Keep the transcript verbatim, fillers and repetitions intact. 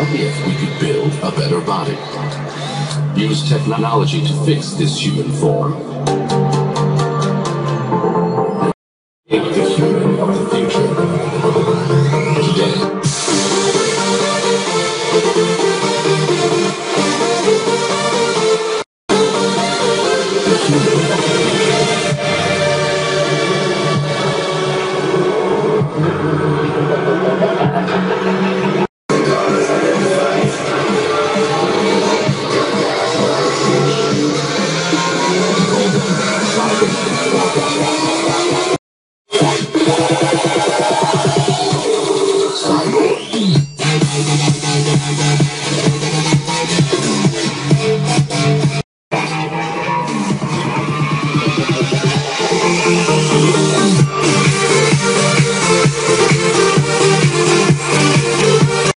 if we could build a better body? Use technology to fix this human form. Make the human of the future.